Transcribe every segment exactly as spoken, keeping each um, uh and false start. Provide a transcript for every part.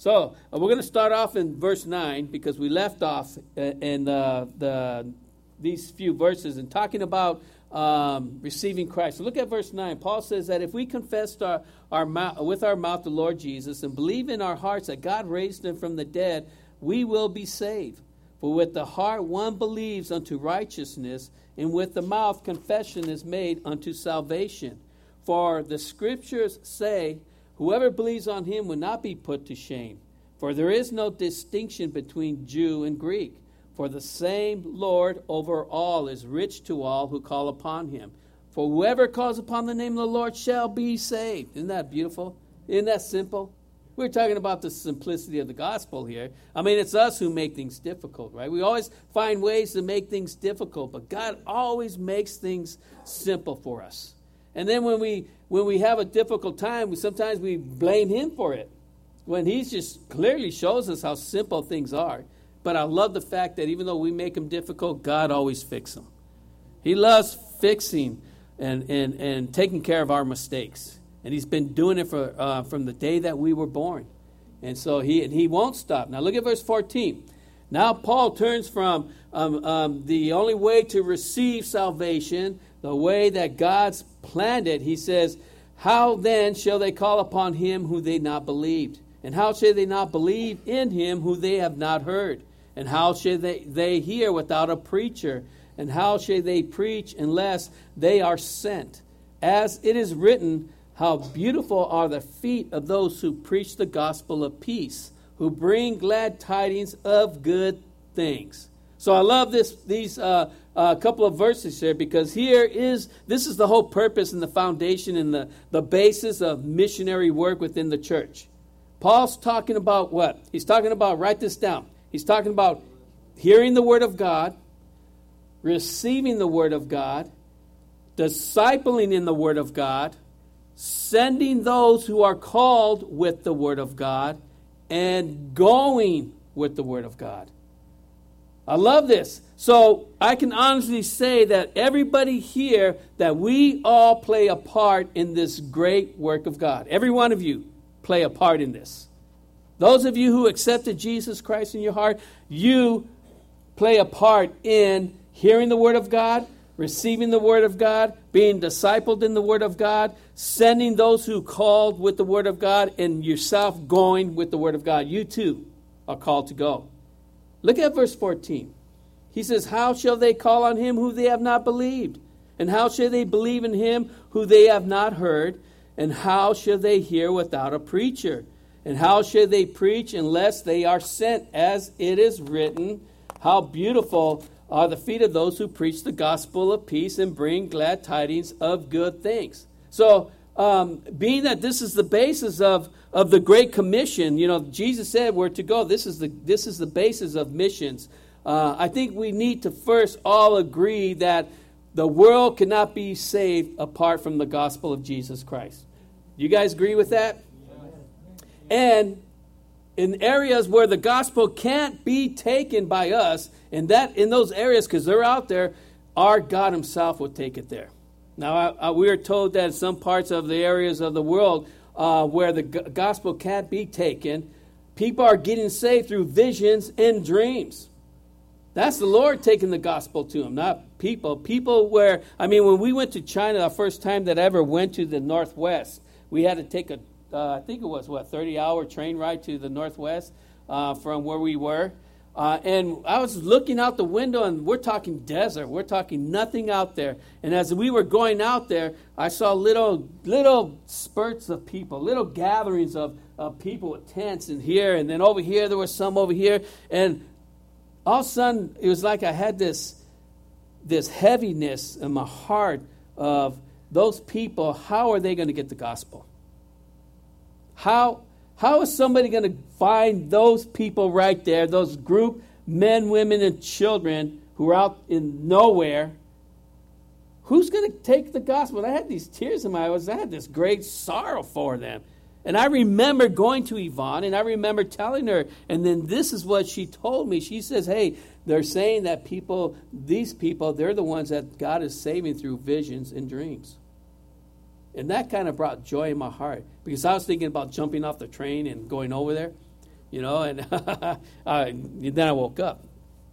So uh, we're going to start off in verse nine because we left off in, in uh, the these few verses and talking about um, receiving Christ. So look at verse nine. Paul says that if we confess our, our mouth, with our mouth the Lord Jesus and believe in our hearts that God raised him from the dead, we will be saved. For with the heart one believes unto righteousness, and with the mouth confession is made unto salvation. For the scriptures say, whoever believes on him will not be put to shame. For there is no distinction between Jew and Greek. For the same Lord over all is rich to all who call upon him. For whoever calls upon the name of the Lord shall be saved. Isn't that beautiful? Isn't that simple? We're talking about the simplicity of the gospel here. I mean, it's us who make things difficult, right? We always find ways to make things difficult, but God always makes things simple for us. And then when we when we have a difficult time, we, sometimes we blame him for it, when he just clearly shows us how simple things are. But I love the fact that even though we make them difficult, God always fixes them. He loves fixing and, and, and taking care of our mistakes. And he's been doing it for uh, from the day that we were born. And so he and he won't stop. Now look at verse fourteen. Now Paul turns from um, um, the only way to receive salvation, the way that God's planned it. He says, how then shall they call upon him who they not believed? And how shall they not believe in him who they have not heard? And how shall they, they hear without a preacher? And how shall they preach unless they are sent? As it is written, how beautiful are the feet of those who preach the gospel of peace, who bring glad tidings of good things. So I love this these uh, uh, couple of verses here, because here is this is the whole purpose and the foundation and the, the basis of missionary work within the church. Paul's talking about what? He's talking about, write this down. He's talking about hearing the word of God, receiving the word of God, discipling in the word of God, sending those who are called with the word of God, and going with the word of God. I love this. So I can honestly say that everybody here, that we all play a part in this great work of God. Every one of you play a part in this. Those of you who accepted Jesus Christ in your heart, you play a part in hearing the word of God, receiving the word of God, being discipled in the word of God, sending those who called with the word of God, and yourself going with the word of God. You too are called to go. Look at verse fourteen. He says, how shall they call on him who they have not believed? And how shall they believe in him who they have not heard? And how shall they hear without a preacher? And how shall they preach unless they are sent? As it is written, how beautiful are the feet of those who preach the gospel of peace and bring glad tidings of good things. So, um, being that this is the basis of, of the Great Commission, you know, Jesus said we're to go. This is the this is the basis of missions. Uh, I think we need to first all agree that the world cannot be saved apart from the gospel of Jesus Christ. You guys agree with that? And in areas where the gospel can't be taken by us, and that in those areas, because they're out there, our God himself will take it there. Now, I, I, we are told that in some parts of the areas of the world uh, where the g- gospel can't be taken, people are getting saved through visions and dreams. That's the Lord taking the gospel to them, not people. People where, I mean, when we went to China, the first time that I ever went to the Northwest, we had to take a, uh, I think it was, what, thirty-hour train ride to the Northwest uh, from where we were. Uh, and I was looking out the window, and we're talking desert. We're talking nothing out there. And as we were going out there, I saw little little spurts of people, little gatherings of, of people with tents in here. And then over here, there was some over here. And all of a sudden, it was like I had this, this heaviness in my heart of those people. How are they going to get the gospel? How How is somebody going to find those people right there, those group, men, women, and children who are out in nowhere? Who's going to take the gospel? And I had these tears in my eyes. I had this great sorrow for them. And I remember going to Yvonne, and I remember telling her, and then this is what she told me. She says, hey, they're saying that people, these people, they're the ones that God is saving through visions and dreams. And that kind of brought joy in my heart, because I was thinking about jumping off the train and going over there. you know, and uh, then I woke up.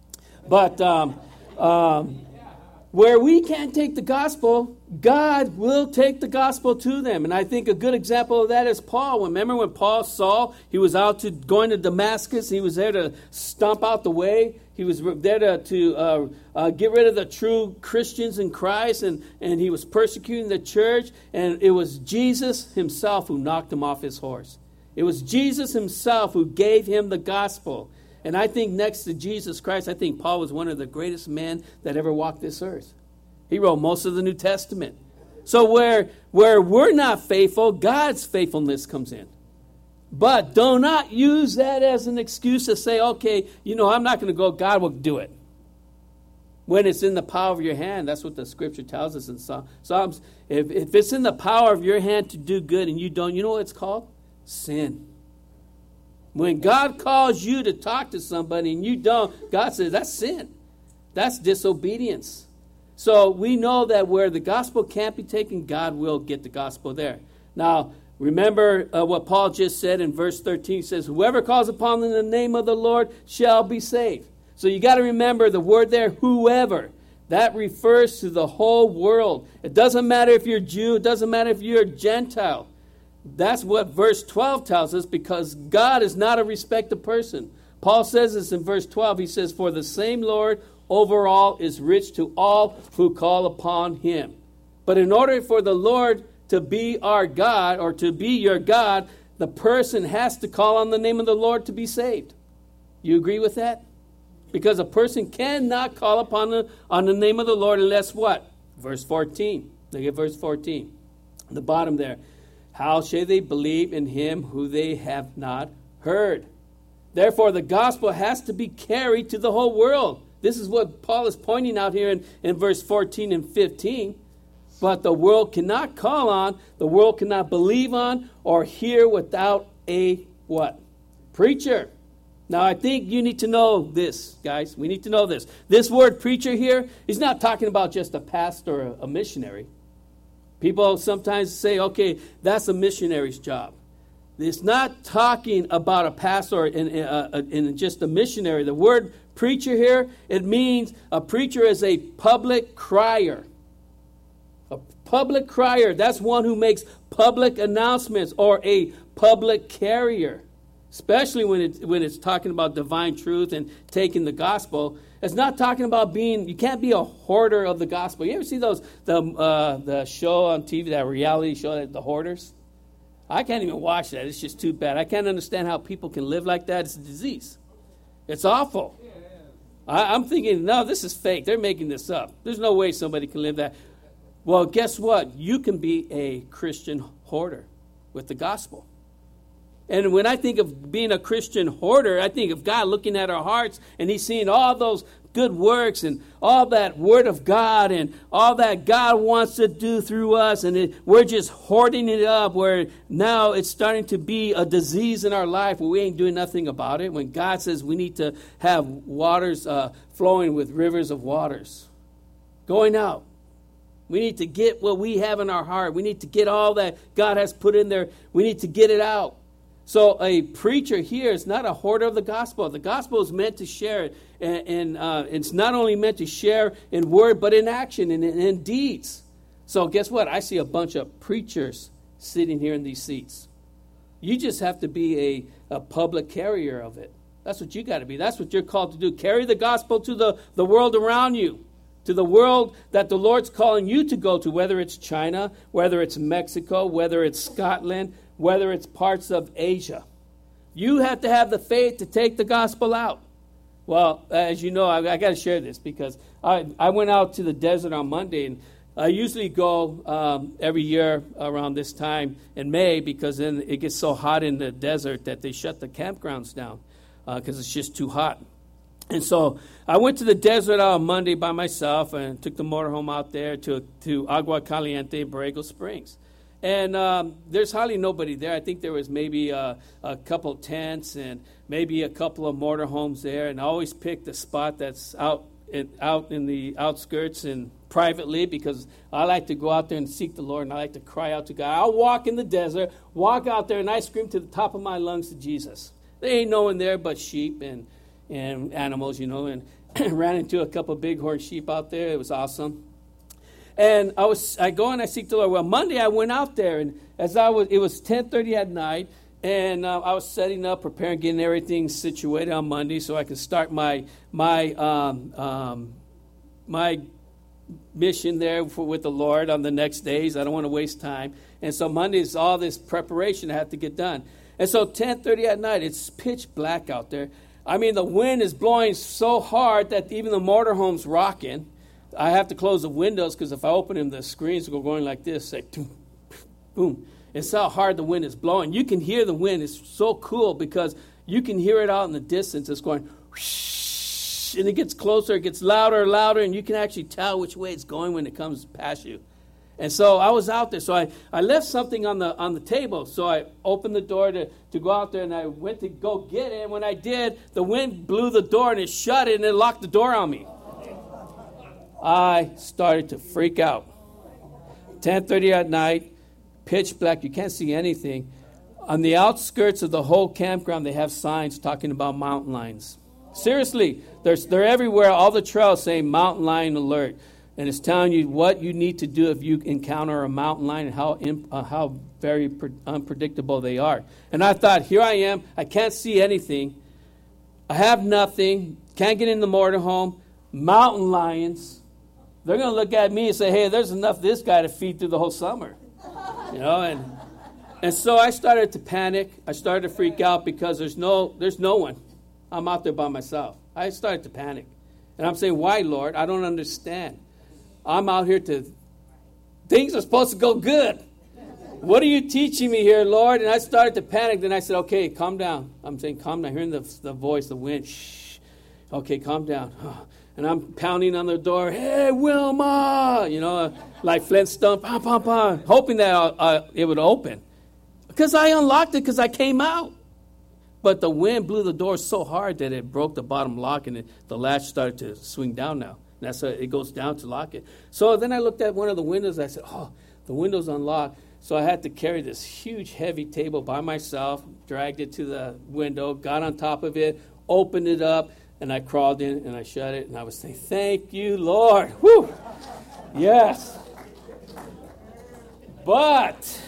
But um, um, where we can't take the gospel, God will take the gospel to them. And I think a good example of that is Paul. Remember when Paul saw he was out to going to Damascus, he was there to stomp out the way. He was there to, to uh, uh, get rid of the true Christians in Christ, and, and he was persecuting the church. And it was Jesus himself who knocked him off his horse. It was Jesus himself who gave him the gospel. And I think next to Jesus Christ, I think Paul was one of the greatest men that ever walked this earth. He wrote most of the New Testament. So where, where we're not faithful, God's faithfulness comes in. But do not use that as an excuse to say, okay, you know, I'm not going to go. God will do it. When it's in the power of your hand, that's what the scripture tells us in Psalms. If, if it's in the power of your hand to do good and you don't, you know what it's called? Sin. When God calls you to talk to somebody and you don't, God says that's sin. That's disobedience. So we know that where the gospel can't be taken, God will get the gospel there. Now, remember uh, what Paul just said in verse thirteen. He says, whoever calls upon the name of the Lord shall be saved. So you got to remember the word there, whoever. That refers to the whole world. It doesn't matter if you're Jew. It doesn't matter if you're a Gentile. That's what verse twelve tells us, because God is not a respecter of person. Paul says this in verse twelve. He says, for the same Lord over all is rich to all who call upon him. But in order for the Lord to be our God, or to be your God, the person has to call on the name of the Lord to be saved. You agree with that? Because a person cannot call upon the, on the name of the Lord unless what? Verse fourteen. Look at verse fourteen. At the bottom there. How shall they believe in him who they have not heard? Therefore, the gospel has to be carried to the whole world. This is what Paul is pointing out here in, in verse fourteen and fifteen. But the world cannot call on, the world cannot believe on, or hear without a what? Preacher. Now, I think you need to know this, guys. We need to know this. This word preacher here, he's not talking about just a pastor or a missionary. People sometimes say, okay, that's a missionary's job. It's not talking about a pastor and, uh, and just a missionary. The word preacher here, it means a preacher is a public crier. A public crier, that's one who makes public announcements, or a public carrier. Especially when it's, when it's talking about divine truth and taking the gospel. It's not talking about being, you can't be a hoarder of the gospel. You ever see those, the uh, the show on T V, that reality show, The Hoarders? I can't even watch that. It's just too bad. I can't understand how people can live like that. It's a disease. It's awful. I, I'm thinking, no, this is fake. They're making this up. There's no way somebody can live that. Well, guess what? You can be a Christian hoarder with the gospel. And when I think of being a Christian hoarder, I think of God looking at our hearts, and he's seeing all those good works and all that word of God and all that God wants to do through us. And it, we're just hoarding it up, where now it's starting to be a disease in our life where we ain't doing nothing about it. When God says we need to have waters uh, flowing with rivers of waters going out. We need to get what we have in our heart. We need to get all that God has put in there. We need to get it out. So a preacher here is not a hoarder of the gospel. The gospel is meant to share it. And, and uh, it's not only meant to share in word, but in action and in, in deeds. So guess what? I see a bunch of preachers sitting here in these seats. You just have to be a, a public carrier of it. That's what you got to be. That's what you're called to do. Carry the gospel to the, the world around you. To the world that the Lord's calling you to go to, whether it's China, whether it's Mexico, whether it's Scotland, whether it's parts of Asia. You have to have the faith to take the gospel out. Well, as you know, I, I got to share this because I, I went out to the desert on Monday, and I usually go um, every year around this time in May, because then it gets so hot in the desert that they shut the campgrounds down because uh, it's just too hot. And so I went to the desert on Monday by myself and took the motorhome out there to, to Agua Caliente, Borrego Springs. And um, there's hardly nobody there. I think there was maybe a, a couple tents and maybe a couple of motorhomes there. And I always pick the spot that's out in, out in the outskirts and privately, because I like to go out there and seek the Lord, and I like to cry out to God. I'll walk in the desert, walk out there, and I scream to the top of my lungs to Jesus. There ain't no one there but sheep and, and animals, you know, and ran into a couple of bighorn sheep out there. It was awesome. And I was, I go and I seek the Lord. Well, Monday I went out there, and as I was, it was ten thirty at night, and uh, I was setting up, preparing, getting everything situated on Monday so I could start my my um, um, my mission there for, with the Lord on the next days. I don't want to waste time. And so Monday is all this preparation I have to get done. And so ten thirty at night, it's pitch black out there. I mean, the wind is blowing so hard that even the motorhome's rocking. I have to close the windows because if I open them, the screens will go going like this, like boom, boom. It's how hard the wind is blowing. You can hear the wind. It's so cool because you can hear it out in the distance. It's going whoosh, and it gets closer. It gets louder and louder, and you can actually tell which way it's going when it comes past you. And so I was out there. So I, I left something on the on the table. So I opened the door to, to go out there, and I went to go get it. And when I did, the wind blew the door, and it shut it, and it locked the door on me. I started to freak out. ten thirty at night, pitch black. You can't see anything. On the outskirts of the whole campground, they have signs talking about mountain lions. Seriously, they're, they're everywhere. All the trails saying mountain lion alert. And it's telling you what you need to do if you encounter a mountain lion and how imp, uh, how very pre- unpredictable they are. And I thought, here I am. I can't see anything. I have nothing. Can't get in the motorhome. Mountain lions. They're going to look at me and say, hey, there's enough of this guy to feed through the whole summer. You know, and and so I started to panic. I started to freak out because there's no there's no one. I'm out there by myself. I started to panic. And I'm saying, why, Lord? I don't understand. I'm out here to, things are supposed to go good. What are you teaching me here, Lord? And I started to panic. Then I said, okay, calm down. I'm saying, calm down. Hearing the, the voice, the wind. Shh. Okay, calm down. And I'm pounding on the door. Hey, Wilma! You know, like Flintstone. Pom, pom, pom. Hoping that uh, it would open. Because I unlocked it because I came out. But the wind blew the door so hard that it broke the bottom lock, and it, the latch started to swing down now. And that's how it goes down to lock it. So then I looked at one of the windows. I said, oh, the window's unlocked. So I had to carry this huge, heavy table by myself, dragged it to the window, got on top of it, opened it up, and I crawled in and I shut it. And I was saying, thank you, Lord. Whew. Yes. But,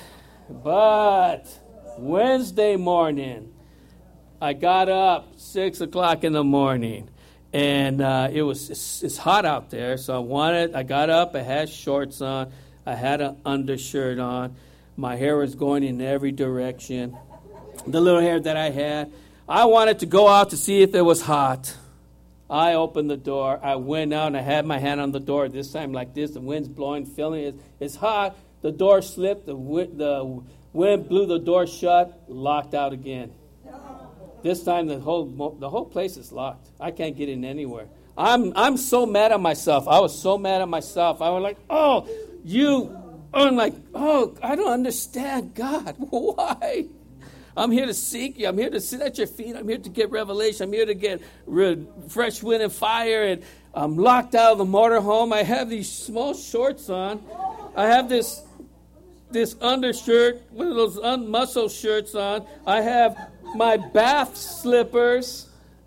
but, Wednesday morning, I got up six o'clock in the morning. And uh, it was it's, it's hot out there, so I wanted. I got up. I had shorts on. I had an undershirt on. My hair was going in every direction. The little hair that I had. I wanted to go out to see if it was hot. I opened the door. I went out and I had my hand on the door. This time like this, the wind's blowing, feeling it. It's hot. The door slipped. The wind, the wind blew the door shut. Locked out again. This time the whole the whole place is locked. I can't get in anywhere. I'm I'm so mad at myself. I was so mad at myself. I was like, oh, you. I'm like, oh, I don't understand, God. Why? I'm here to seek you. I'm here to sit at your feet. I'm here to get revelation. I'm here to get re- fresh wind and fire. And I'm locked out of the motorhome. I have these small shorts on. I have this this undershirt, one of those unmuscled shirts on. I have my bath slippers,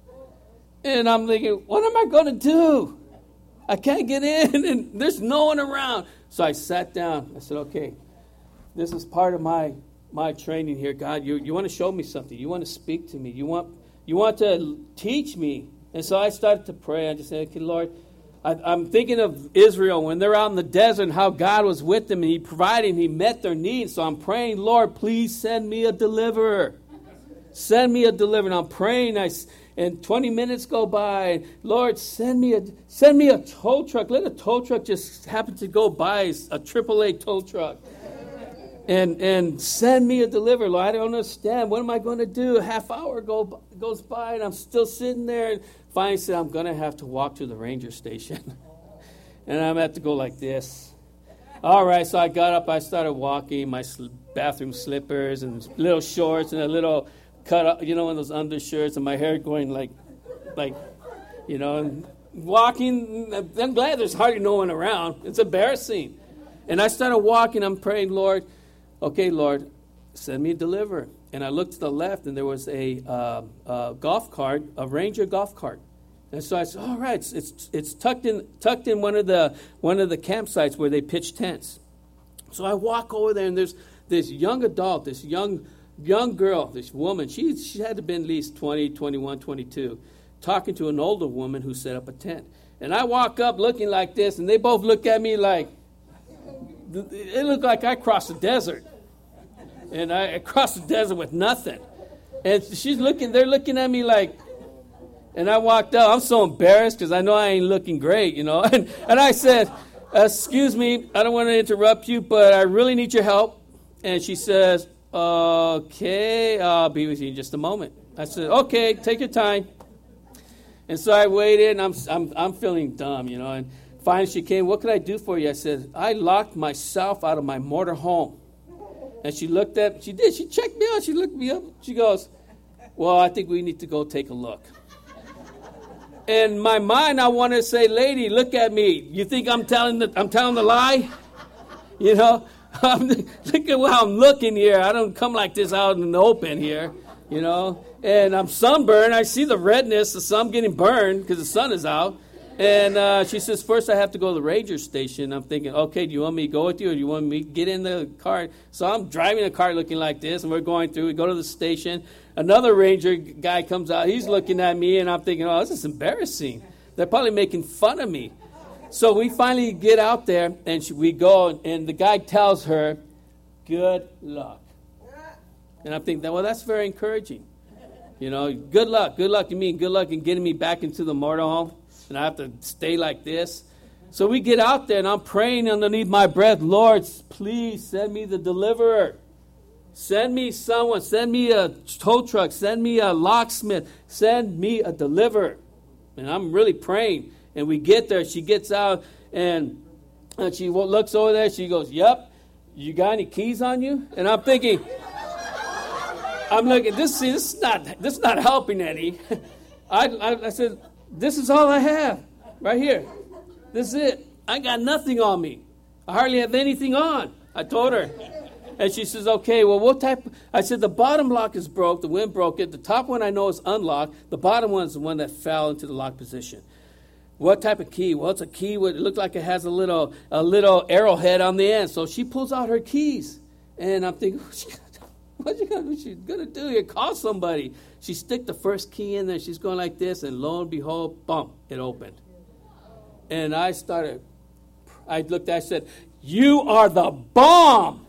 and I'm thinking, what am I going to do? I can't get in, and there's no one around. So I sat down. I said, okay, this is part of my my training here. God, you, you want to show me something. You want to speak to me. You want you want to teach me. And so I started to pray. I just said, okay, Lord, I, I'm thinking of Israel when they're out in the desert and how God was with them, and he provided, and he met their needs. So I'm praying, Lord, please send me a deliverer. Send me a deliverer. And I'm praying, I, and twenty minutes go by. Lord, send me a send me a tow truck. Let a tow truck just happen to go by, a triple A tow truck. And and send me a deliverer. Lord, I don't understand. What am I going to do? A half hour go, goes by, and I'm still sitting there. And finally said, I'm going to have to walk to the ranger station. And I'm going to have to go like this. All right, so I got up. I started walking, my bathroom slippers and little shorts and a little cut up, you know, one of those undershirts, and my hair going like, like, you know, and walking. I'm glad there's hardly no one around. It's embarrassing. And I started walking. I'm praying, Lord, okay, Lord, send me a deliverer. And I looked to the left, and there was a, uh, a golf cart, a Ranger golf cart. And so I said, all right, it's, it's it's tucked in tucked in one of the one of the campsites where they pitch tents. So I walk over there, and there's this young adult, this young young girl, this woman. She she had to be at least twenty, twenty-one, twenty-two, talking to an older woman who set up a tent. And I walk up looking like this, and they both look at me like, it looked like I crossed the desert. And I crossed the desert with nothing. And she's looking, they're looking at me like, and I walked out. I'm so embarrassed because I know I ain't looking great, you know. And, and I said, excuse me, I don't want to interrupt you, but I really need your help. And she says, okay, I'll be with you in just a moment. I said, okay, take your time. And so I waited, and I'm I'm I'm feeling dumb, you know. And finally she came, what can I do for you? I said, I locked myself out of my motor home. And she looked at, she did, she checked me out, she looked me up. She goes, well, I think we need to go take a look. In my mind, I wanted to say, lady, look at me. You think I'm telling the, I'm telling the lie? You know, I'm, look at how I'm looking here. I don't come like this out in the open here, you know. And I'm sunburned. I see the redness, so I'm getting burned because the sun is out. And uh, she says, first I have to go to the ranger station. I'm thinking, okay, do you want me to go with you, or do you want me to get in the car? So I'm driving a car looking like this, and we're going through. We go to the station. Another ranger guy comes out. He's looking at me, and I'm thinking, oh, this is embarrassing. They're probably making fun of me. So we finally get out there, and she, we go, and the guy tells her, good luck. And I'm thinking, well, that's very encouraging. You know, good luck. Good luck to me, and good luck in getting me back into the motorhome. And I have to stay like this. So we get out there, and I'm praying underneath my breath, Lord, please send me the deliverer. Send me someone. Send me a tow truck. Send me a locksmith. Send me a deliverer. And I'm really praying. And we get there. She gets out, and, and she looks over there. She goes, yep, you got any keys on you? And I'm thinking, I'm looking, this, see, this, is, not, this is not helping any. I, I, I said, this is all I have right here. This is it. I got nothing on me. I hardly have anything on. I told her. And she says, okay, well, what type? I said, the bottom lock is broke. The wind broke it. The top one I know is unlocked. The bottom one is the one that fell into the lock position. What type of key? Well, it's a key. With, it looked like it has a little a little arrowhead on the end. So she pulls out her keys. And I'm thinking, what's she going to do here? Call somebody. She stick the first key in there. She's going like this, and lo and behold, bump, it opened. And I started, I looked at her, I said, you are the bomb.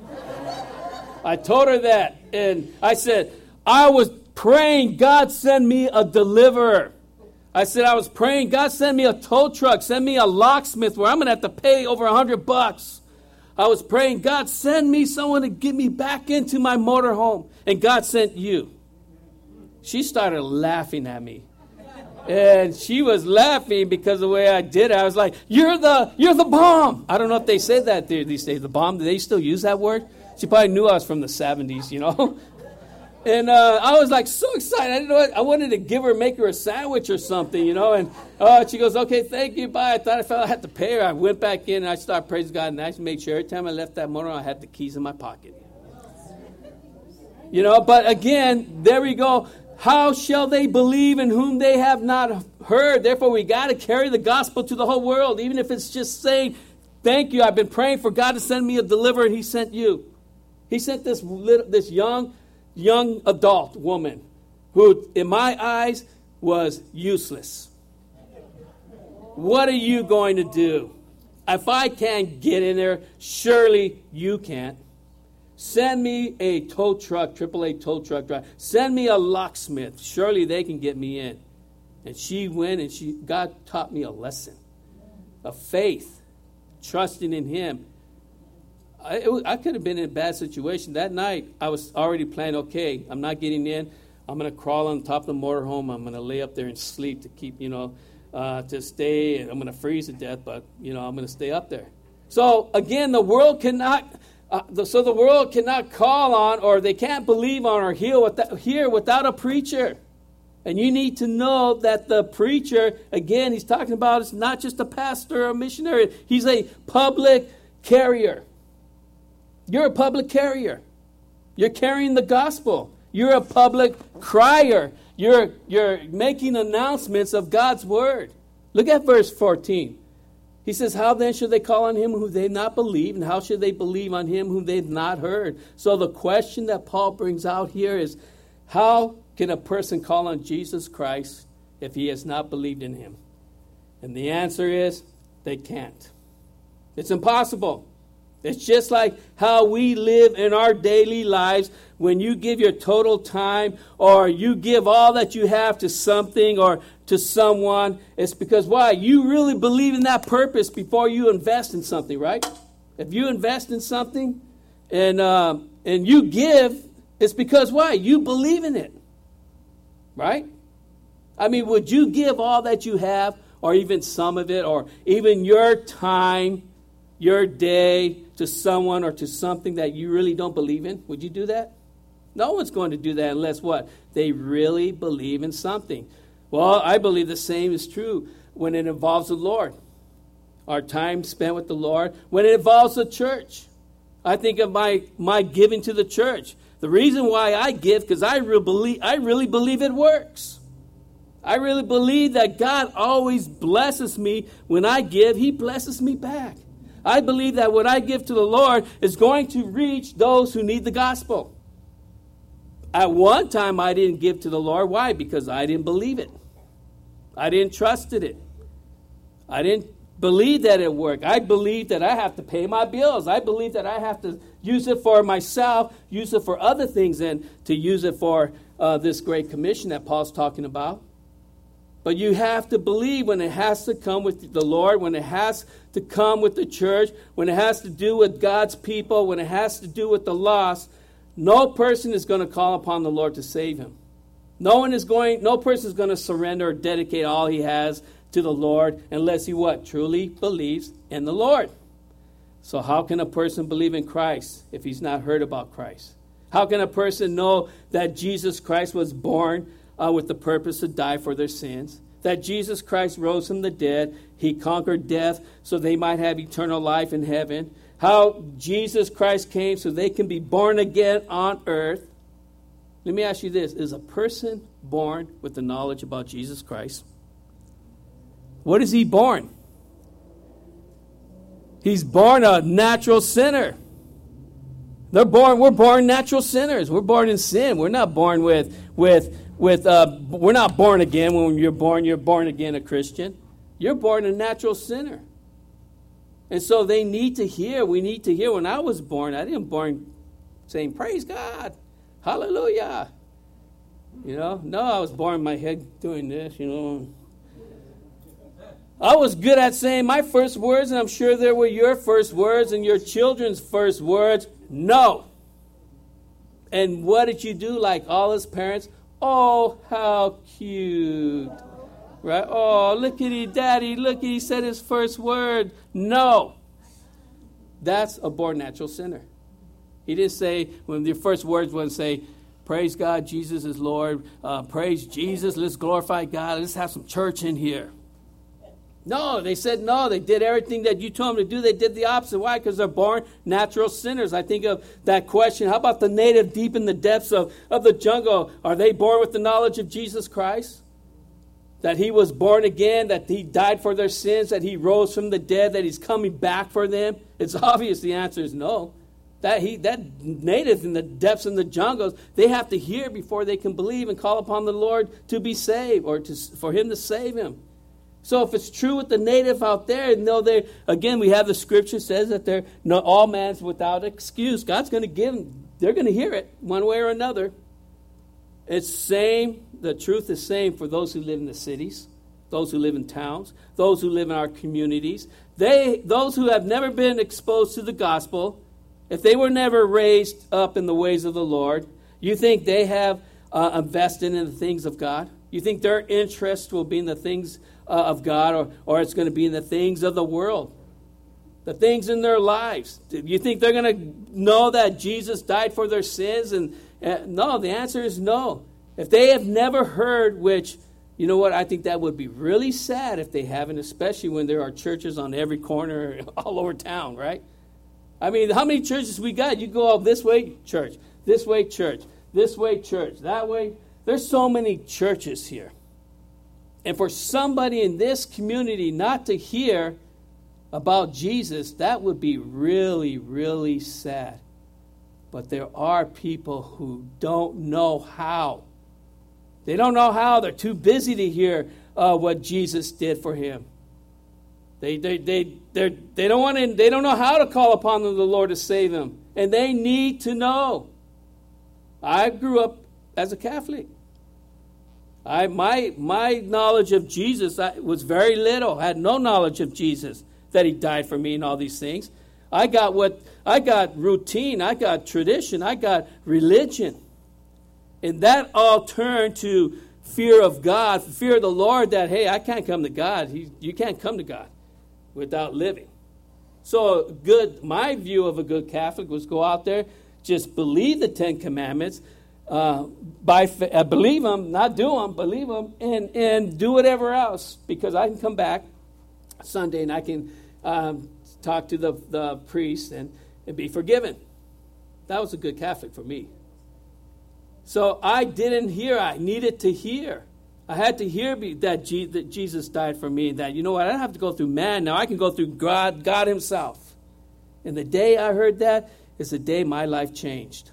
I told her that. And I said, I was praying, God send me a deliverer. I said, I was praying, God send me a tow truck, send me a locksmith where I'm going to have to pay over a hundred bucks. I was praying, God send me someone to get me back into my motorhome. And God sent you. She started laughing at me. And she was laughing because of the way I did it. I was like, you're the you're the bomb. I don't know if they say that these days, the bomb. Do they still use that word? She probably knew I was from the seventies, you know. And uh, I was like so excited. I didn't know what, I wanted to give her, make her a sandwich or something, you know. And uh, she goes, okay, thank you, bye. I thought I felt I had to pay her. I went back in and I started praising God. And I made sure every time I left that motor, I had the keys in my pocket. You know, but again, there we go. How shall they believe in whom they have not heard? Therefore, we got to carry the gospel to the whole world, even if it's just saying, thank you. I've been praying for God to send me a deliverer, and he sent you. He sent this little, this young, young adult woman who, in my eyes, was useless. What are you going to do? If I can't get in there, surely you can't. Send me a tow truck, triple A tow truck driver. Send me a locksmith. Surely they can get me in. And she went, and she God taught me a lesson of faith, trusting in him. I, it was, I could have been in a bad situation. That night, I was already planning, okay, I'm not getting in. I'm going to crawl on top of the motorhome. I'm going to lay up there and sleep to keep, you know, uh, to stay. I'm going to freeze to death, but, you know, I'm going to stay up there. So, again, the world cannot... Uh, the, so the world cannot call on, or they can't believe on or hear without, hear without a preacher. And you need to know that the preacher, again, he's talking about, it's not just a pastor or a missionary. He's a public carrier. You're a public carrier. You're carrying the gospel. You're a public crier. You're, you're making announcements of God's word. Look at verse fourteen. He says, how then should they call on him whom they have not believed? And how should they believe on him whom they have not heard? So the question that Paul brings out here is, how can a person call on Jesus Christ if he has not believed in him? And the answer is, they can't. It's impossible. It's just like how we live in our daily lives. When you give your total time or you give all that you have to something or to someone, it's because why? You really believe in that purpose before you invest in something, right? If you invest in something and uh, and you give, it's because why? You believe in it, right? I mean, would you give all that you have or even some of it or even your time, your day to someone or to something that you really don't believe in? Would you do that? No one's going to do that unless what? They really believe in something. Well, I believe the same is true when it involves the Lord. Our time spent with the Lord. When it involves the church. I think of my, my giving to the church. The reason why I give, because I really believe, I really believe it works. I really believe that God always blesses me. When I give, he blesses me back. I believe that what I give to the Lord is going to reach those who need the gospel. At one time, I didn't give to the Lord. Why? Because I didn't believe it. I didn't trust it. I didn't believe that it worked. I believe that I have to pay my bills. I believe that I have to use it for myself, use it for other things, and to use it for uh, this great commission that Paul's talking about. But you have to believe when it has to come with the Lord, when it has to come with the church, when it has to do with God's people, when it has to do with the lost. No person is going to call upon the Lord to save him. No one is going, no person is going to surrender or dedicate all he has to the Lord unless he what? Truly believes in the Lord. So how can a person believe in Christ if he's not heard about Christ? How can a person know that Jesus Christ was born uh, with the purpose to die for their sins? That Jesus Christ rose from the dead. He conquered death so they might have eternal life in heaven. How Jesus Christ came so they can be born again on earth. Let me ask you this. Is a person born with the knowledge about Jesus Christ? What is he born? He's born a natural sinner. They're born, we're born natural sinners. We're born in sin. We're not born with, with, with, uh, we're not born again. When you're born, you're born again a Christian. You're born a natural sinner. And so they need to hear, we need to hear. When I was born, I didn't born saying, praise God, hallelujah. You know, no, I was born in my head doing this, you know. I was good at saying my first words, and I'm sure there were your first words and your children's first words, no. And what did you do like all his parents? Oh, how cute. Right? Oh, look at he, Daddy. Look, he said his first word. No. That's a born natural sinner. He didn't say, when your first words wouldn't say, praise God, Jesus is Lord. Uh, praise Jesus. Let's glorify God. Let's have some church in here. No, they said no. They did everything that you told them to do. They did the opposite. Why? Because they're born natural sinners. I think of that question. How about the native deep in the depths of, of the jungle? Are they born with the knowledge of Jesus Christ? That he was born again, that he died for their sins, that he rose from the dead, that he's coming back for them? It's obvious the answer is no. That he, that native in the depths in the jungles, they have to hear before they can believe and call upon the Lord to be saved or to, for him to save him. So if it's true with the native out there, no, they again we have the scripture says that they're no, all man's without excuse. God's going to give them. They're going to hear it one way or another. It's same. The truth is same for those who live in the cities, those who live in towns, those who live in our communities. They, those who have never been exposed to the gospel, if they were never raised up in the ways of the Lord, you think they have uh, invested in the things of God? You think their interest will be in the things uh, of God, or, or it's going to be in the things of the world, the things in their lives? You think they're going to know that Jesus died for their sins? And uh, no, the answer is no. If they have never heard, which, you know what, I think that would be really sad if they haven't, especially when there are churches on every corner all over town, right? I mean, how many churches we got? You go out this way, church. This Way Church, This Way Church, that way. There's so many churches here. And for somebody in this community not to hear about Jesus, that would be really, really sad. But there are people who don't know how. They don't know how. They're too busy to hear uh, what Jesus did for him. They they they they they don't want to. They don't know how to call upon the Lord to save them, and they need to know. I grew up as a Catholic. I my my knowledge of Jesus was very little. I had no knowledge of Jesus, that he died for me and all these things. I got what I got routine, I got tradition, I got religion. And that all turned to fear of God, fear of the Lord, that, hey, I can't come to God. He, you can't come to God without living. So good, my view of a good Catholic was go out there, just believe the Ten Commandments, uh, by uh, believe them, not do them, believe them, and, and do whatever else, because I can come back Sunday and I can um, talk to the, the priest and, and be forgiven. That was a good Catholic for me. So I didn't hear. I needed to hear. I had to hear be, that, G, that Jesus died for me. That, you know what, I don't have to go through man. Now I can go through God, God himself. And the day I heard that is the day my life changed.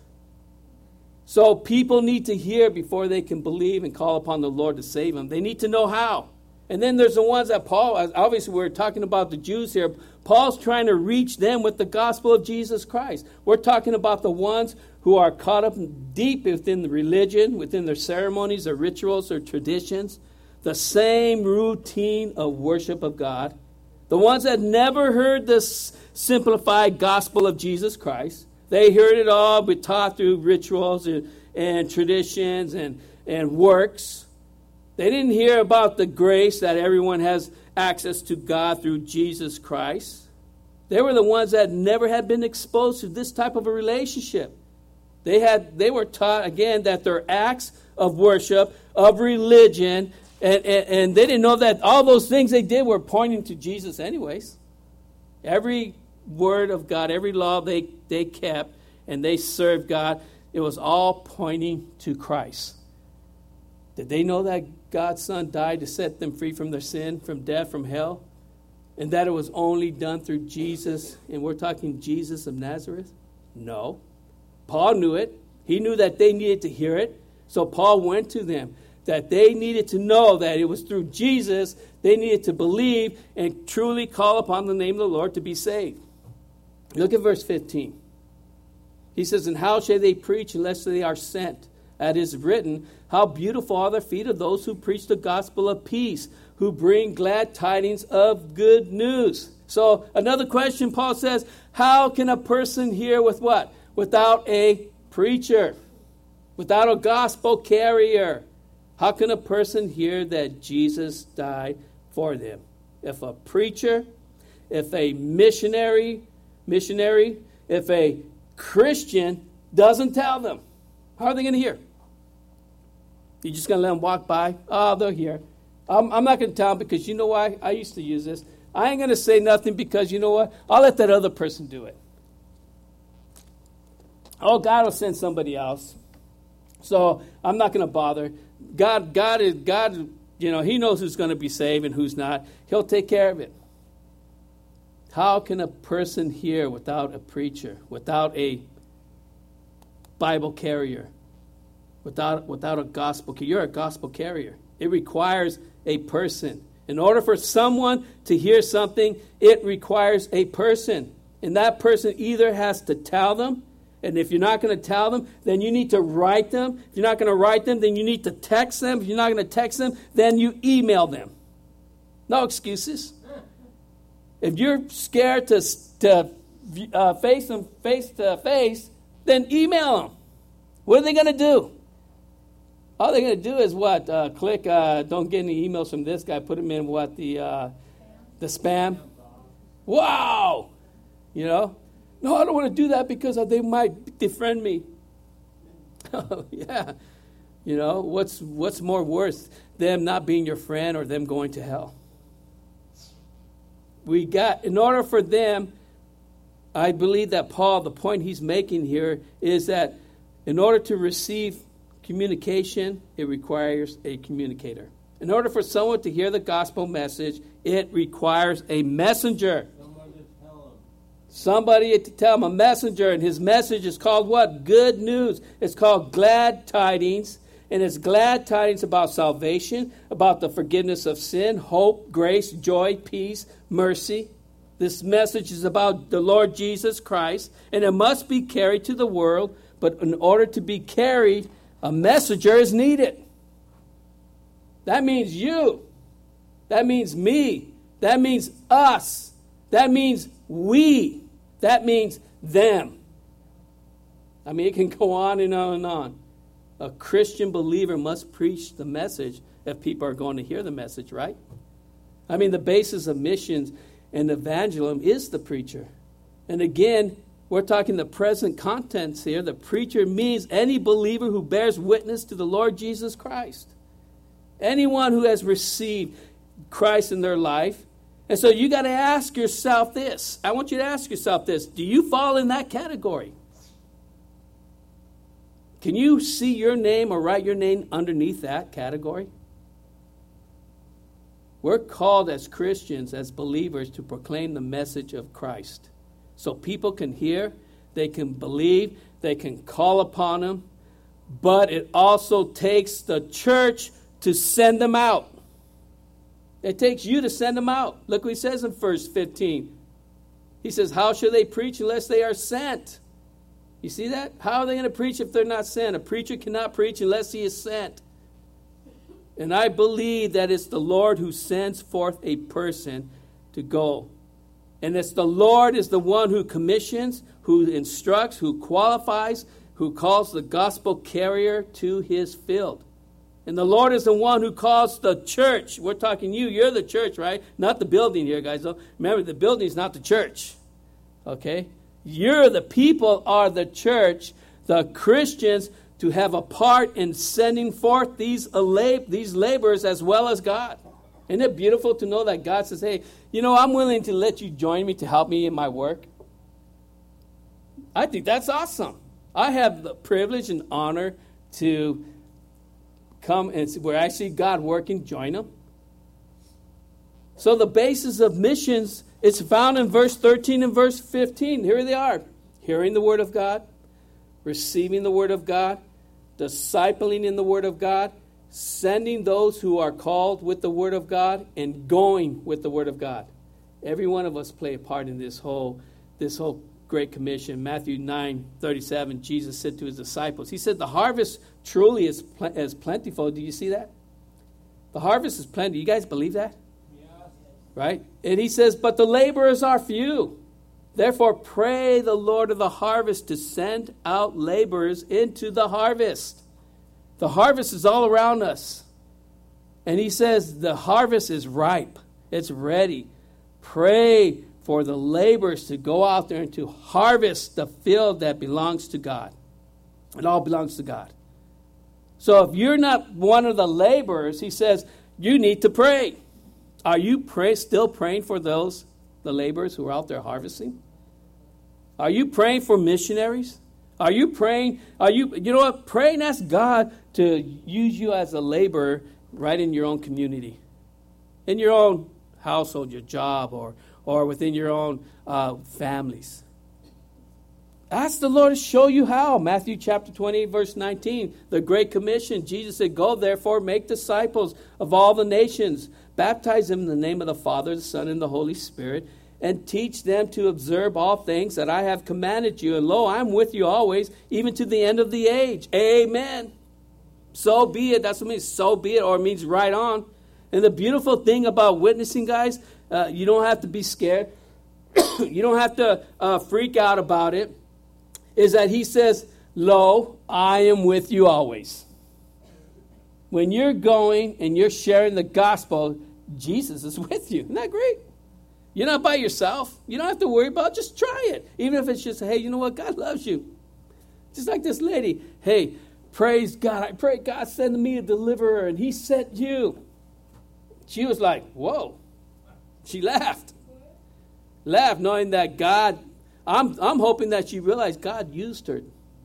So people need to hear before they can believe and call upon the Lord to save them. They need to know how. And then there's the ones that Paul, obviously we're talking about the Jews here. Paul's trying to reach them with the gospel of Jesus Christ. We're talking about the ones who are caught up deep within the religion, within their ceremonies, their rituals, their traditions, the same routine of worship of God. The ones that never heard this simplified gospel of Jesus Christ. They heard it all, but taught through rituals and, and traditions and, and works. They didn't hear about the grace that everyone has access to God through Jesus Christ. They were the ones that never had been exposed to this type of a relationship. They had, they were taught, again, that their acts of worship, of religion, and, and, and they didn't know that all those things they did were pointing to Jesus anyways. Every word of God, every law they, they kept, and they served God, it was all pointing to Christ. Did they know that God's Son died to set them free from their sin, from death, from hell? And that it was only done through Jesus, and we're talking Jesus of Nazareth? No. Paul knew it. He knew that they needed to hear it. So Paul went to them, that they needed to know that it was through Jesus they needed to believe and truly call upon the name of the Lord to be saved. Look at verse fifteen. He says, and how shall they preach unless they are sent? As is written, how beautiful are the feet of those who preach the gospel of peace, who bring glad tidings of good news. So another question, Paul says, how can a person hear with what? Without a preacher, without a gospel carrier. How can a person hear that Jesus died for them? If a preacher, if a missionary, missionary, if a Christian doesn't tell them, how are they going to hear? You're just going to let them walk by? Oh, they'll hear. I'm, I'm not going to tell them because you know why? I used to use this. I ain't going to say nothing because you know what? I'll let that other person do it. Oh, God will send somebody else. So I'm not going to bother. God, God is God. You know, He knows who's going to be saved and who's not. He'll take care of it. How can a person hear without a preacher, without a Bible carrier, without without a gospel? You're a gospel carrier. It requires a person. In order for someone to hear something, it requires a person. And that person either has to tell them, and if you're not going to tell them, then you need to write them. If you're not going to write them, then you need to text them. If you're not going to text them, then you email them. No excuses. If you're scared to, to uh, face them face to face, then email them. What are they going to do? All they're going to do is what? Uh, click, uh, don't get any emails from this guy. Put them in what? The, uh, the spam. Wow! You know? No, I don't want to do that because they might defriend me. Oh, yeah. You know, what's what's more worth, them not being your friend or them going to hell? We got, in order for them, I believe that Paul, the point he's making here is that In order to receive communication, it requires a communicator. In order for someone to hear the gospel message, it requires a messenger. Somebody to tell them. Somebody to tell him, a messenger. And his message is called what? Good news. It's called glad tidings. And it's glad tidings about salvation, about the forgiveness of sin, hope, grace, joy, peace, mercy. This message is about the Lord Jesus Christ, and it must be carried to the world. But in order to be carried, a messenger is needed. That means you. That means me. That means us. That means we. That means them. I mean, it can go on and on and on. A Christian believer must preach the message if people are going to hear the message, right? I mean, the basis of missions and evangelism is the preacher. And again, we're talking the present contents here. The preacher means any believer who bears witness to the Lord Jesus Christ. Anyone who has received Christ in their life. And so you got to ask yourself this. I want you to ask yourself this. Do you fall in that category? Can you see your name or write your name underneath that category? We're called as Christians, as believers, to proclaim the message of Christ. So people can hear, they can believe, they can call upon him. But it also takes the church to send them out. It takes you to send them out. Look what he says in verse fifteen. He says, how shall they preach unless they are sent? You see that? How are they going to preach if they're not sent? A preacher cannot preach unless he is sent. And I believe that it's the Lord who sends forth a person to go. And it's the Lord is the one who commissions, who instructs, who qualifies, who calls the gospel carrier to his field. And the Lord is the one who calls the church. We're talking you. You're the church, right? Not the building here, guys. Remember, the building is not the church. Okay? You're the people are the church, the Christians, to have a part in sending forth these, these laborers as well as God. Isn't it beautiful to know that God says, hey, you know, I'm willing to let you join me to help me in my work? I think that's awesome. I have the privilege and honor to come and where I see God working, join him. So the basis of missions is found in verse thirteen and verse fifteen. Here they are. Hearing the word of God, receiving the word of God, discipling in the word of God, sending those who are called with the word of God, and going with the word of God. Every one of us play a part in this whole, this whole Great Commission. Matthew nine thirty-seven, Jesus said to his disciples, he said, the harvest truly is, pl- is plentiful. Do you see that? The harvest is plenty. You guys believe that? Yeah. Right? And he says, but the laborers are few. Therefore, pray the Lord of the harvest to send out laborers into the harvest. The harvest is all around us. And he says the harvest is ripe. It's ready. Pray for the laborers to go out there and to harvest the field that belongs to God. It all belongs to God. So if you're not one of the laborers, he says, you need to pray. Are you pray, still praying for those, the laborers who are out there harvesting? Are you praying for missionaries? Are you praying, are you, you know what, pray and ask God to use you as a laborer right in your own community, in your own household, your job, or or within your own uh, families. Ask the Lord to show you how. Matthew chapter twenty, verse nineteen, the Great Commission. Jesus said, go therefore, make disciples of all the nations. Baptize them in the name of the Father, the Son, and the Holy Spirit, and teach them to observe all things that I have commanded you. And lo, I'm with you always, even to the end of the age. Amen. So be it. That's what it means, so be it, or it means right on. And the beautiful thing about witnessing, guys, uh, you don't have to be scared. You don't have to uh, freak out about it. Is that he says, lo, I am with you always. When you're going and you're sharing the gospel, Jesus is with you. Isn't that great? You're not by yourself. You don't have to worry about it. Just try it. Even if it's just, hey, you know what? God loves you. Just like this lady. Hey, praise God. I pray God send me a deliverer, and he sent you. She was like, whoa. She laughed. Laughed knowing that God, I'm, I'm hoping that she realized God used her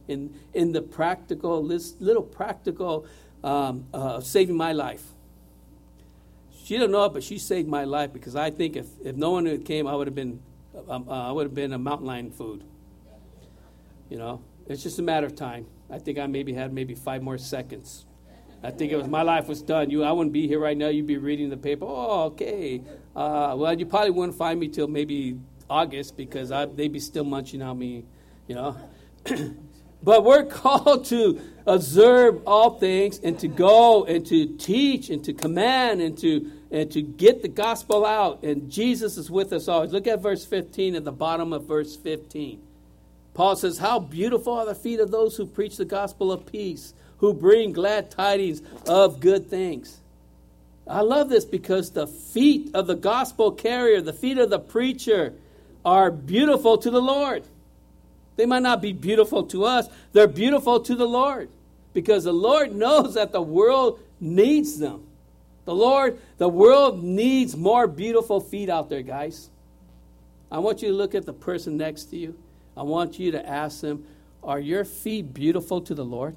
in, in the practical, this little practical um, uh, saving my life. She don't know it, but she saved my life because I think if, if no one had came, I would have been um, uh, I would have been a mountain lion food. You know, it's just a matter of time. I think I maybe had maybe five more seconds. I think it was my life was done. You, I wouldn't be here right now. You'd be reading the paper. Oh, okay. Uh, well, you probably wouldn't find me till maybe August because I, they'd be still munching on me. You know. But we're called to observe all things and to go and to teach and to command and to and to get the gospel out. And Jesus is with us always. Look at verse fifteen at the bottom of verse fifteen. Paul says, how beautiful are the feet of those who preach the gospel of peace, who bring glad tidings of good things. I love this because the feet of the gospel carrier, the feet of the preacher, are beautiful to the Lord. They might not be beautiful to us. They're beautiful to the Lord because the Lord knows that the world needs them. The Lord, the world needs more beautiful feet out there, guys. I want you to look at the person next to you. I want you to ask them, are your feet beautiful to the Lord?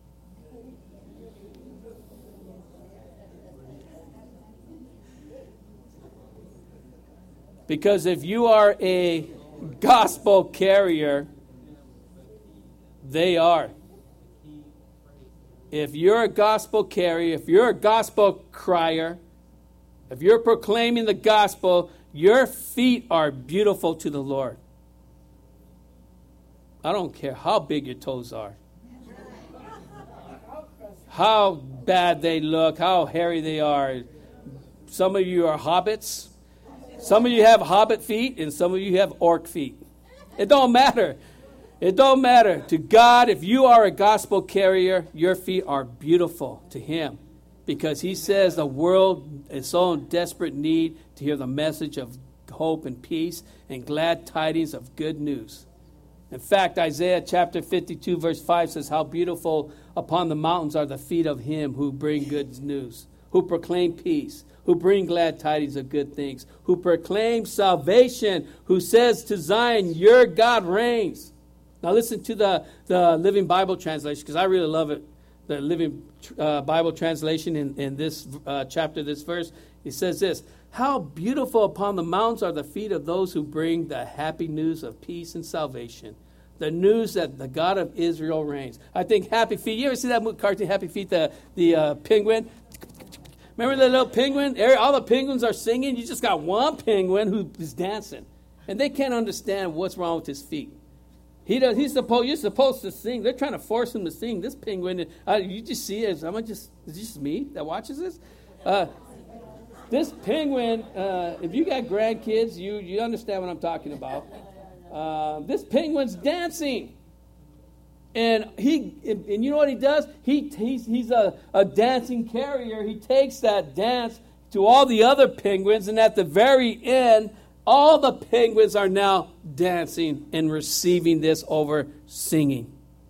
Because if you are a gospel carrier, they are. If you're a gospel carrier, if you're a gospel crier, if you're proclaiming the gospel, your feet are beautiful to the Lord. I don't care how big your toes are, how bad they look, how hairy they are. Some of you are hobbits. Some of you have hobbit feet, and some of you have orc feet. It don't matter. It don't matter. To God, if you are a gospel carrier, your feet are beautiful to Him. Because He says the world is so in desperate need to hear the message of hope and peace and glad tidings of good news. In fact, Isaiah chapter fifty-two verse five says, how beautiful upon the mountains are the feet of Him who bring good news, who proclaim peace, who bring glad tidings of good things, who proclaim salvation, who says to Zion, your God reigns. Now listen to the, the Living Bible translation, because I really love it. The Living uh, Bible translation in, in this uh, chapter, this verse, it says this, how beautiful upon the mountains are the feet of those who bring the happy news of peace and salvation. The news that the God of Israel reigns. I think Happy Feet, you ever see that cartoon, Happy Feet, the, the uh, penguin? Remember the little penguin? All the penguins are singing. You just got one penguin who is dancing. And they can't understand what's wrong with his feet. He does. He's supposed. You're supposed to sing. They're trying to force him to sing. This penguin. Uh, you just see it. Am I just? Is it just me that watches this? Uh, this penguin. Uh, if you got grandkids, you you understand what I'm talking about. Uh, this penguin's dancing, and he and you know what he does? He he's, he's a, a dancing carrier. He takes that dance to all the other penguins, and at the very end, all the penguins are now dancing and receiving this over singing.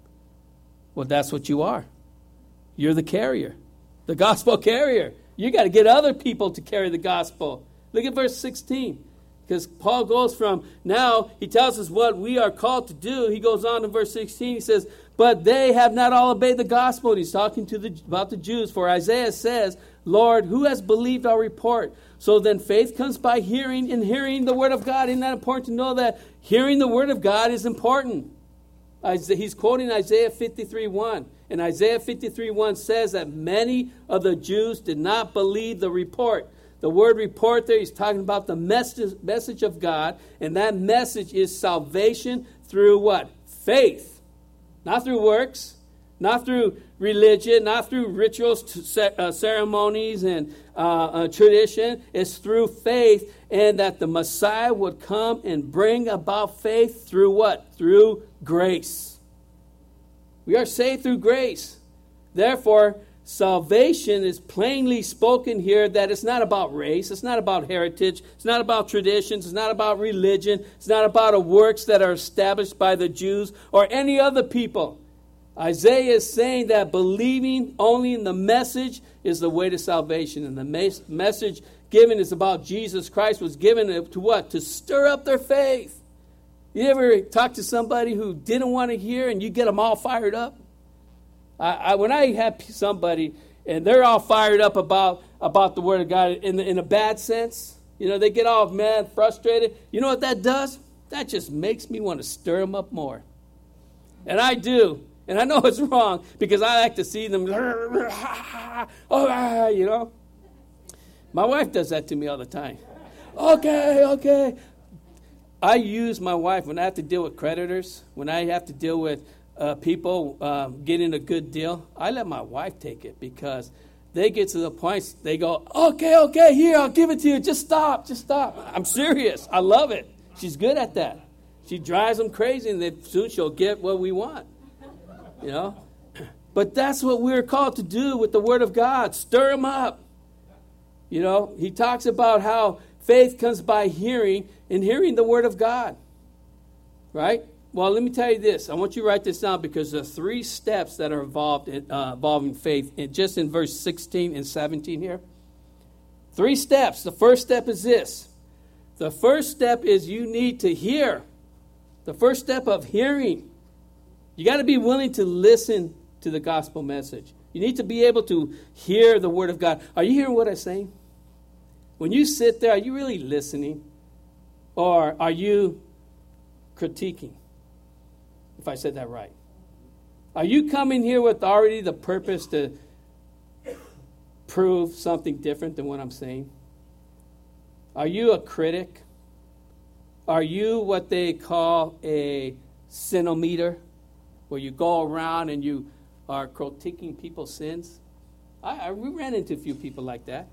Well, that's what you are. You're the carrier, the gospel carrier. You got to get other people to carry the gospel. Look at verse sixteen. Because Paul goes from, now he tells us what we are called to do. He goes on in verse sixteen. He says, but they have not all obeyed the gospel. And he's talking to the, about the Jews. For Isaiah says, Lord, who has believed our report? So then faith comes by hearing, and hearing the word of God. Isn't that important to know that hearing the word of God is important? He's quoting Isaiah fifty-three one. And Isaiah fifty-three one says that many of the Jews did not believe the report. The word report there, he's talking about the message, message of God. And that message is salvation through what? Faith. Not through works. Not through religion. Not through rituals, uh, ceremonies, and uh, uh, tradition. It's through faith. And that the Messiah would come and bring about faith through what? Through grace. We are saved through grace. Therefore, salvation is plainly spoken here that it's not about race, it's not about heritage, it's not about traditions, it's not about religion, it's not about a works that are established by the Jews or any other people. Isaiah is saying that believing only in the message is the way to salvation. And the mes- message given is about Jesus Christ was given to what? To stir up their faith. You ever talk to somebody who didn't want to hear and you get them all fired up? I, I, when I have somebody and they're all fired up about, about the Word of God in, the, in a bad sense, you know, they get all mad, frustrated. You know what that does? That just makes me want to stir them up more. And I do. And I know it's wrong because I like to see them, oh, you know. My wife does that to me all the time. Okay, okay. I use my wife when I have to deal with creditors, when I have to deal with uh, people uh, getting a good deal. I let my wife take it because they get to the point, they go, okay, okay, here, I'll give it to you. Just stop, just stop. I'm serious. I love it. She's good at that. She drives them crazy, and then soon she'll get what we want. You know? But that's what we're called to do with the Word of God. Stir them up. You know, he talks about how faith comes by hearing, and hearing the Word of God. Right? Well, let me tell you this. I want you to write this down because there are three steps that are involved in uh, involving faith, in, just in verse sixteen and seventeen here. Three steps. The first step is this. The first step is you need to hear. The first step of hearing. You got to be willing to listen to the gospel message. You need to be able to hear the Word of God. Are you hearing what I'm saying? When you sit there, are you really listening? Or are you critiquing? If I said that right. Are you coming here with already the purpose to prove something different than what I'm saying? Are you a critic? Are you what they call a sinometer, where you go around and you are critiquing people's sins? I, I we ran into a few people like that.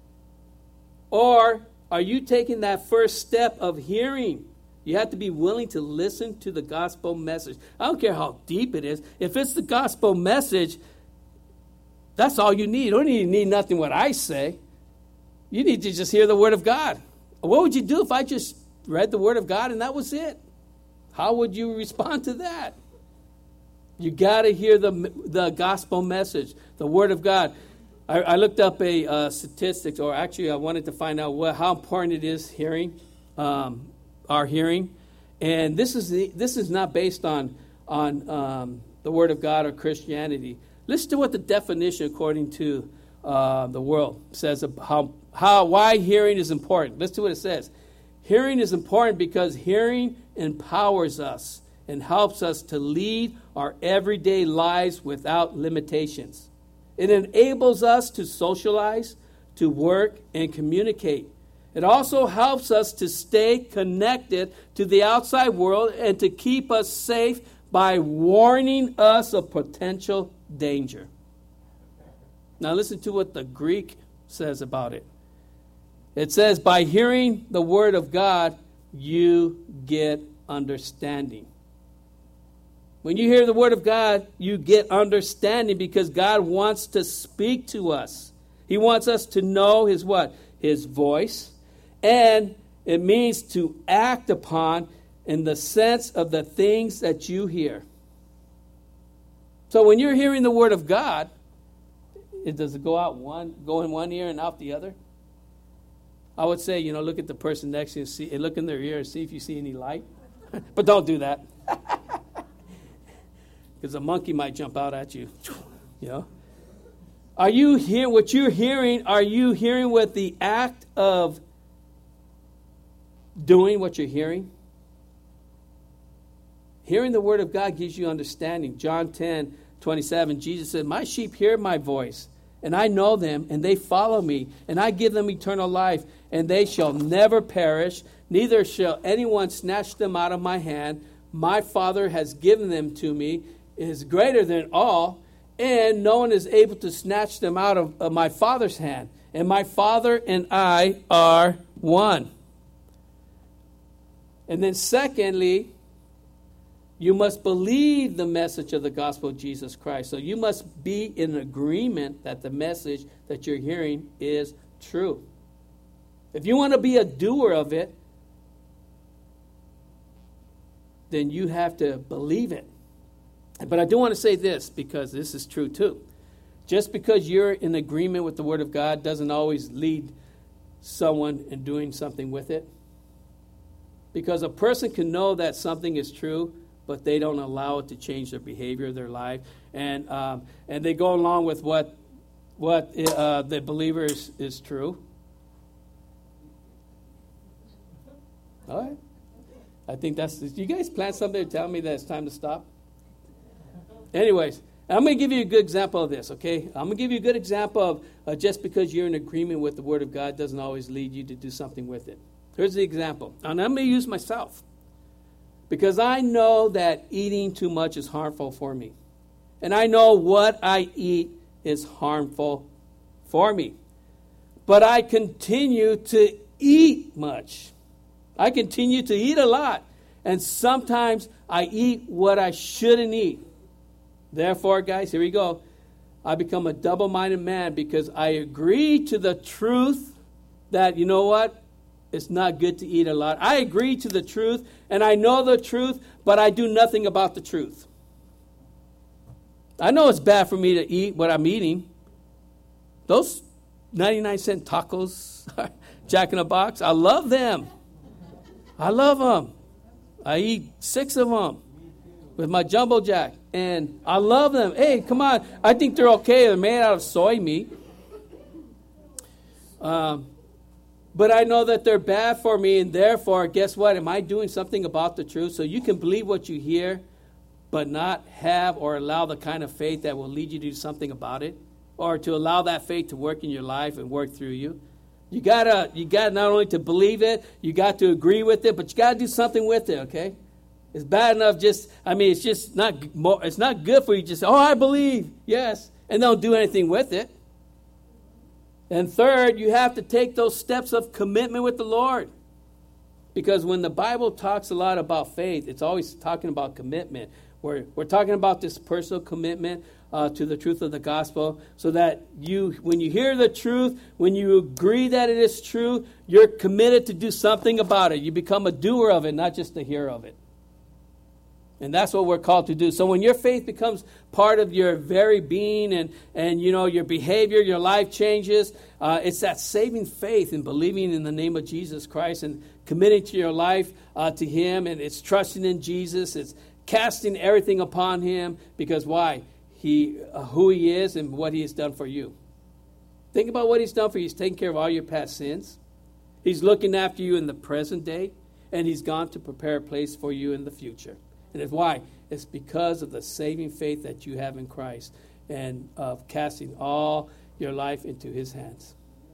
Or are you taking that first step of hearing? You have to be willing to listen to the gospel message. I don't care how deep it is. If it's the gospel message, that's all you need. You don't even need nothing what I say. You need to just hear the Word of God. What would you do if I just read the Word of God and that was it? How would you respond to that? You got to hear the the gospel message, the Word of God. I, I looked up a uh, statistics, or actually I wanted to find out what, how important it is hearing, um, our hearing. And this is the, this is not based on, on um, the Word of God or Christianity. Listen to what the definition according to uh, the world says of how, how why hearing is important. Listen to what it says. Hearing is important because hearing empowers us and helps us to lead our everyday lives without limitations. It enables us to socialize, to work, and communicate. It also helps us to stay connected to the outside world and to keep us safe by warning us of potential danger. Now listen to what the Greek says about it. It says, by hearing the Word of God, you get understanding. When you hear the Word of God, you get understanding because God wants to speak to us. He wants us to know His what? His voice. And it means to act upon in the sense of the things that you hear. So when you're hearing the Word of God, it does it go out one, go in one ear and out the other? I would say, you know, look at the person next to you, see, and look in their ear and see if you see any light. But don't do that. Because a monkey might jump out at you. You know? Are you hearing what you're hearing? Are you hearing with the act of doing what you're hearing? Hearing the Word of God gives you understanding. John ten twenty-seven, Jesus said, my sheep hear my voice, and I know them, and they follow me, and I give them eternal life, and they shall never perish, neither shall anyone snatch them out of my hand. My Father has given them to me. It is greater than all, and no one is able to snatch them out of, of my Father's hand. And my Father and I are one. And then secondly, you must believe the message of the gospel of Jesus Christ. So you must be in agreement that the message that you're hearing is true. If you want to be a doer of it, then you have to believe it. But I do want to say this, because this is true too. Just because you're in agreement with the Word of God doesn't always lead someone in doing something with it. Because a person can know that something is true, but they don't allow it to change their behavior, their life, and um, and they go along with what what uh, the believer is, is true. All right. I think that's... You guys plan something to tell me that it's time to stop? Anyways, I'm going to give you a good example of this, okay? I'm going to give you a good example of uh, just because you're in agreement with the Word of God doesn't always lead you to do something with it. Here's the example. And I'm going to use myself. Because I know that eating too much is harmful for me. And I know what I eat is harmful for me. But I continue to eat much. I continue to eat a lot. And sometimes I eat what I shouldn't eat. Therefore, guys, here we go. I become a double-minded man because I agree to the truth that, you know what? It's not good to eat a lot. I agree to the truth, and I know the truth, but I do nothing about the truth. I know it's bad for me to eat what I'm eating. Those ninety-nine cent tacos, Jack in the Box, I love them. I love them. I eat six of them with my Jumbo Jack, and I love them. Hey, come on. I think they're okay. They're made out of soy meat. Um, but I know that they're bad for me, and therefore, guess what? Am I doing something about the truth? So you can believe what you hear, but not have or allow the kind of faith that will lead you to do something about it, or to allow that faith to work in your life and work through you. You gotta, you got not only to believe it, you got to agree with it, but you gotta do something with it. Okay, it's bad enough just. I mean, it's just not. It's not good for you. Just oh, I believe, yes, and don't do anything with it. And third, you have to take those steps of commitment with the Lord. Because when the Bible talks a lot about faith, it's always talking about commitment. We're, we're talking about this personal commitment uh, to the truth of the gospel, so that you, when you hear the truth, when you agree that it is true, you're committed to do something about it. You become a doer of it, not just a hearer of it. And that's what we're called to do. So when your faith becomes part of your very being, and, and you know, your behavior, your life changes, uh, it's that saving faith in believing in the name of Jesus Christ and committing to your life uh, to Him. And it's trusting in Jesus. It's casting everything upon Him. Because why? He, uh, who He is and what He has done for you. Think about what He's done for you. He's taken care of all your past sins. He's looking after you in the present day. And He's gone to prepare a place for you in the future. And it's why? It's because of the saving faith that you have in Christ and of casting all your life into His hands.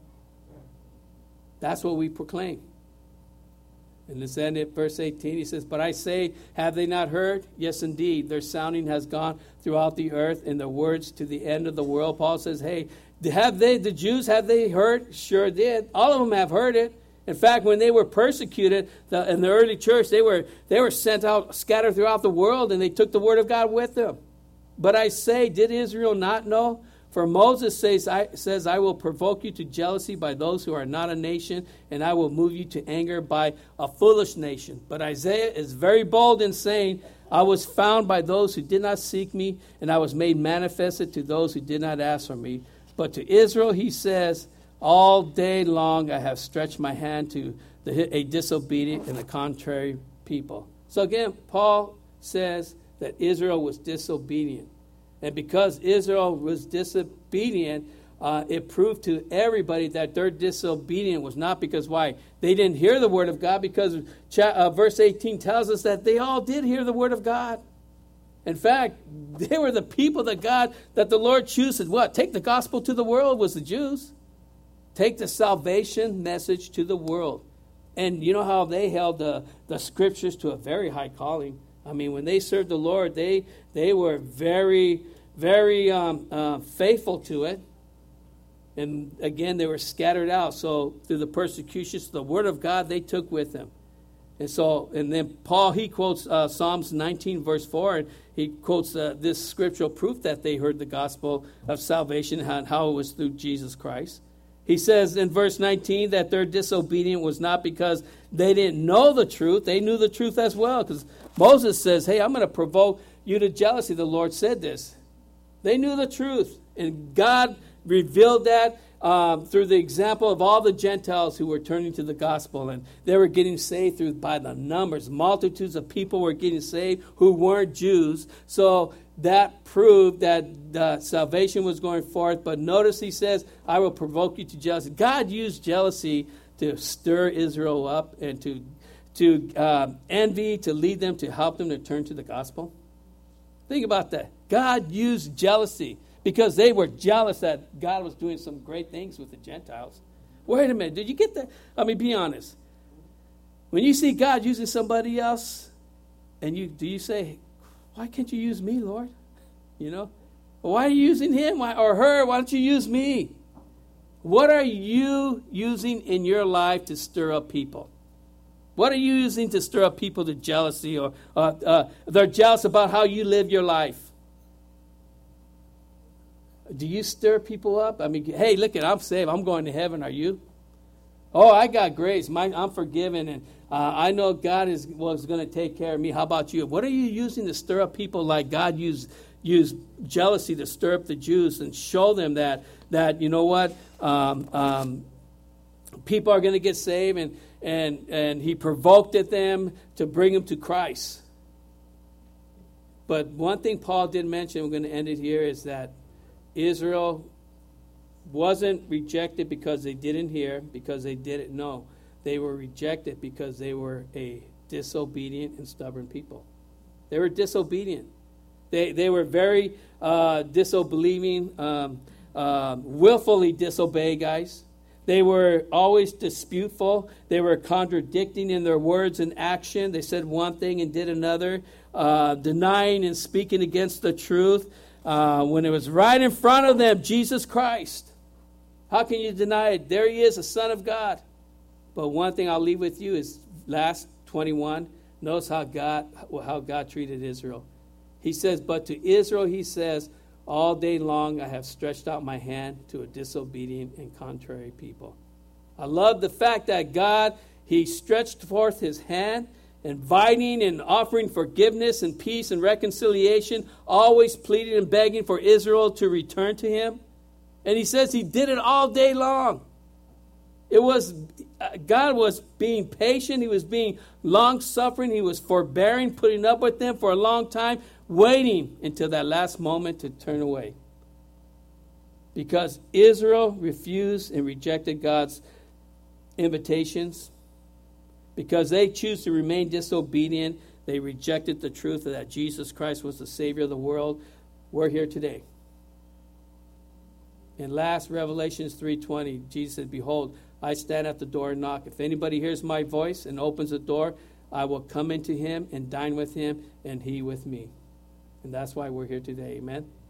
That's what we proclaim. And let's end at verse eighteen. He says, "But I say, have they not heard? Yes, indeed. Their sounding has gone throughout the earth, and their words to the end of the world." Paul says, hey, have they, the Jews, have they heard? Sure did. All of them have heard it. In fact, when they were persecuted the, in the early church, they were they were sent out, scattered throughout the world, and they took the word of God with them. But I say, did Israel not know? For Moses says I, says, I will provoke you to jealousy by those who are not a nation, and I will move you to anger by a foolish nation. But Isaiah is very bold in saying, I was found by those who did not seek me, and I was made manifested to those who did not ask for me. But to Israel he says, all day long I have stretched my hand to the, a disobedient and a contrary people. So again, Paul says that Israel was disobedient. And because Israel was disobedient, uh, it proved to everybody that their disobedience was not because why? They didn't hear the word of God, because cha- uh, verse eighteen tells us that they all did hear the word of God. In fact, they were the people that God, that the Lord chooses. What? Take the gospel to the world was the Jews. Take the salvation message to the world. And you know how they held the, the scriptures to a very high calling. I mean, when they served the Lord, they they were very, very um, uh, faithful to it. And again, they were scattered out. So through the persecutions, the word of God they took with them. And so, and then Paul, he quotes uh, Psalms nineteen, verse four, and he quotes uh, this scriptural proof that they heard the gospel of salvation and how it was through Jesus Christ. He says in verse nineteen that their disobedience was not because they didn't know the truth. They knew the truth as well. Because Moses says, hey, I'm going to provoke you to jealousy. The Lord said this. They knew the truth. And God revealed that um, through the example of all the Gentiles who were turning to the gospel, and they were getting saved through by the numbers. Multitudes of people were getting saved who weren't Jews. So that proved that the salvation was going forth. But notice he says, I will provoke you to jealousy. God used jealousy to stir Israel up and to, to um, envy, to lead them, to help them to turn to the gospel. Think about that. God used jealousy because they were jealous that God was doing some great things with the Gentiles. Wait a minute. Did you get that? I mean, be honest. When you see God using somebody else, and you do you say, why can't you use me, Lord? You know? Why are you using him why, or her? Why don't you use me? What are you using in your life to stir up people? What are you using to stir up people to jealousy, or uh, uh, they're jealous about how you live your life? Do you stir people up? I mean, hey, look at, I'm saved. I'm going to heaven. Are you? Oh, I got grace. My, I'm forgiven, and uh, I know God is was going to take care of me. How about you? What are you using to stir up people like God used used jealousy to stir up the Jews and show them that that you know what, um, um, people are going to get saved, and and and He provoked at them to bring them to Christ. But one thing Paul did mention, we're going to end it here, is that Israel wasn't rejected because they didn't hear, because they didn't know. They were rejected because they were a disobedient and stubborn people. They were disobedient. They they were very uh, disobelieving, um, uh, willfully disobey guys. They were always disputeful. They were contradicting in their words and action. They said one thing and did another, uh, denying and speaking against the truth. Uh, when it was right in front of them, Jesus Christ. How can you deny it? There he is, the Son of God. But one thing I'll leave with you is last twenty-one. Notice how God how God treated Israel. He says, but to Israel he says, all day long I have stretched out my hand to a disobedient and contrary people. I love the fact that God, he stretched forth his hand, inviting and offering forgiveness and peace and reconciliation, always pleading and begging for Israel to return to him. And he says he did it all day long. It was, uh, God was being patient. He was being long-suffering. He was forbearing, putting up with them for a long time, waiting until that last moment to turn away. Because Israel refused and rejected God's invitations, because they choose to remain disobedient, they rejected the truth that Jesus Christ was the Savior of the world. We're here today. In last Revelations three twenty, Jesus said, behold, I stand at the door and knock. If anybody hears my voice and opens the door, I will come into him and dine with him and he with me. And that's why we're here today. Amen.